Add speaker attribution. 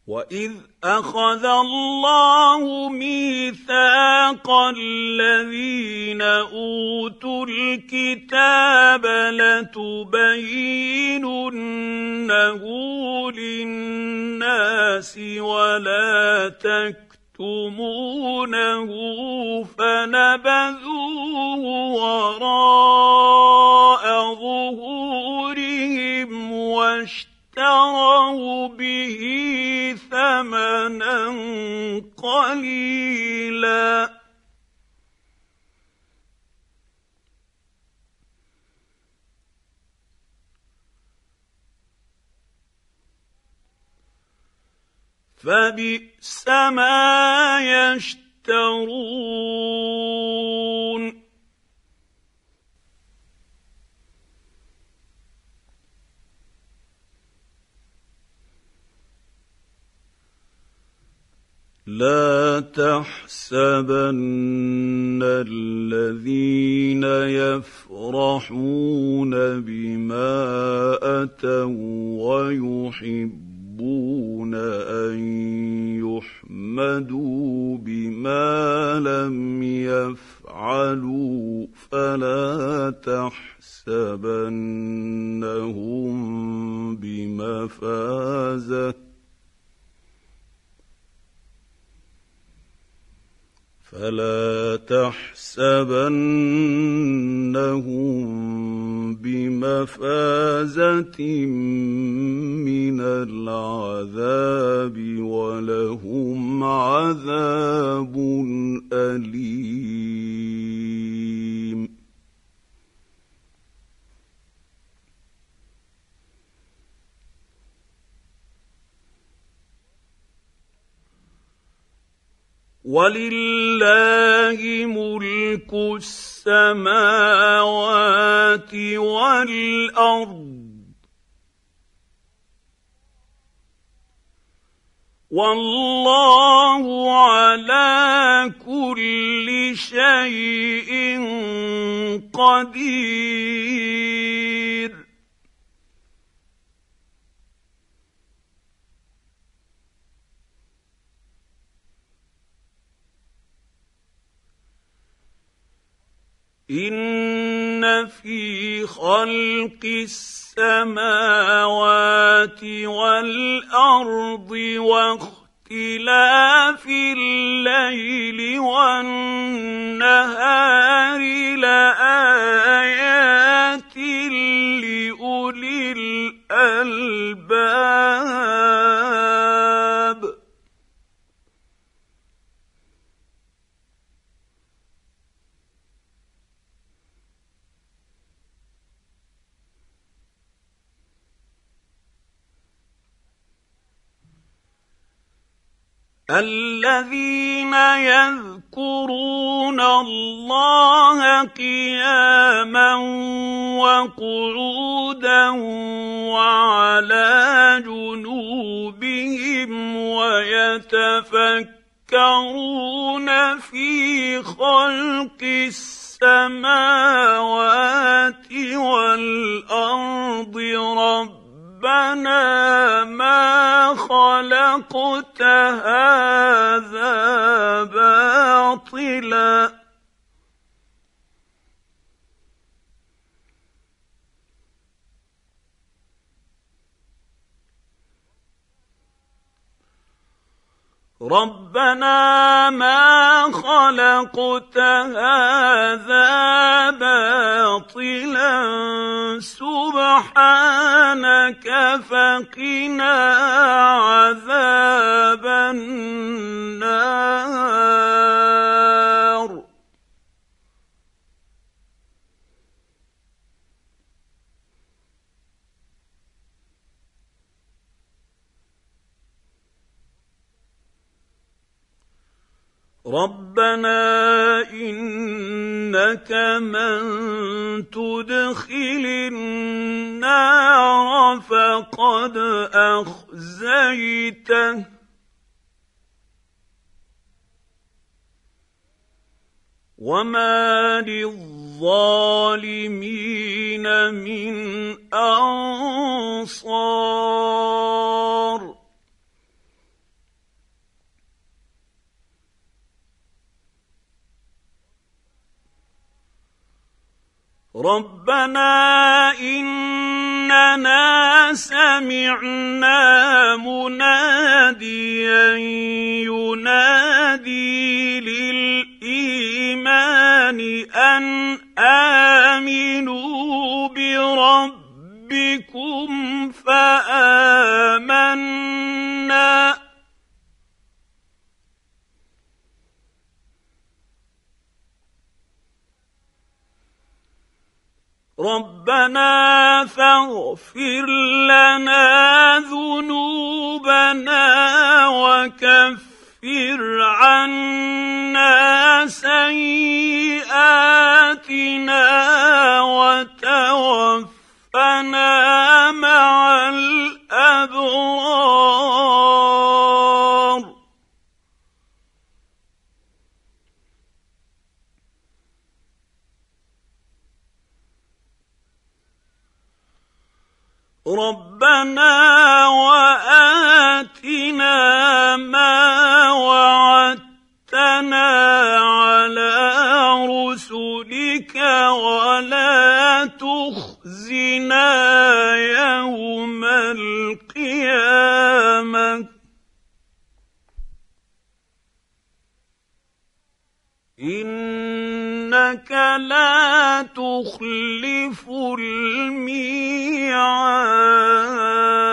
Speaker 1: وَإِذْ أَخَذَ اللَّهُ مِيثَاقَ الَّذِينَ أُوتُوا الْكِتَابَ لَتُبَيِّنُنَّهُ لِلنَّاسِ وَلَا تَكْتُمُونَهُ فَنَبَذُوهُ وَرَاءَ ظُهُورِهِمْ وَاشْتَرَوْا بِهِ ثَمَنًا قَلِيلًا فَبِئْسَ مَا يَشْتَرُونَ لَا تَحْسَبَنَّ الَّذِينَ يَفْرَحُونَ بِمَا أَتَوا وَّيُحِبُّونَ أَن يُحْمَدُوا بِمَا لَمْ يَفْعَلُوا فَلَا تَحْسَبَنَّهُم بِمَفَازَةٍ مِّنَ الْعَذَابِ وَلَهُمْ عَذَابٌ أَلِيمٌ وَلِلَّهِ مُلْكُ السَّمَاوَاتِ وَالْأَرْضِ وَاللَّهُ عَلَىٰ كُلِّ شَيْءٍ قَدِيرٌ إِنَّ فِي خَلْقِ السَّمَاوَاتِ وَالْأَرْضِ وَاخْتِلَافِ اللَّيْلِ وَالنَّهَارِ لَآيَاتٍ لِّأُولِي الْأَلْبَابِ الَّذِينَ يَذْكُرُونَ اللَّهَ قِيَامًا وَقُعُودًا وَعَلَىٰ جُنُوبِهِمْ وَيَتَفَكَّرُونَ فِي خَلْقِ السَّمَاوَاتِ وَالْأَرْضِ رَبَّنَا مَا خَلَقْتَ هَٰذَا بَاطِلًا سُبْحَانَكَ فَقِنَا عَذَابَ النَّارِ رَبَّنَا إِنَّكَ مَن تُدْخِلِ النَّارَ فَقَدْ أَخْزَيْتَهُ وَمَا لِلظَّالِمِينَ مِنْ أَنصَارٍ ربنا إننا سمعنا مناديا ينادي للإيمان أن آمنوا بربكم فآمنا ربنا فاغفر لنا ذنوبنا وكفر عنا سيئاتنا وتوفنا مع الأبرار ربنا وآتنا ما وعدتنا على رسلك ولا تخزنا يوم القيامة إنك لا تخلف الميعاد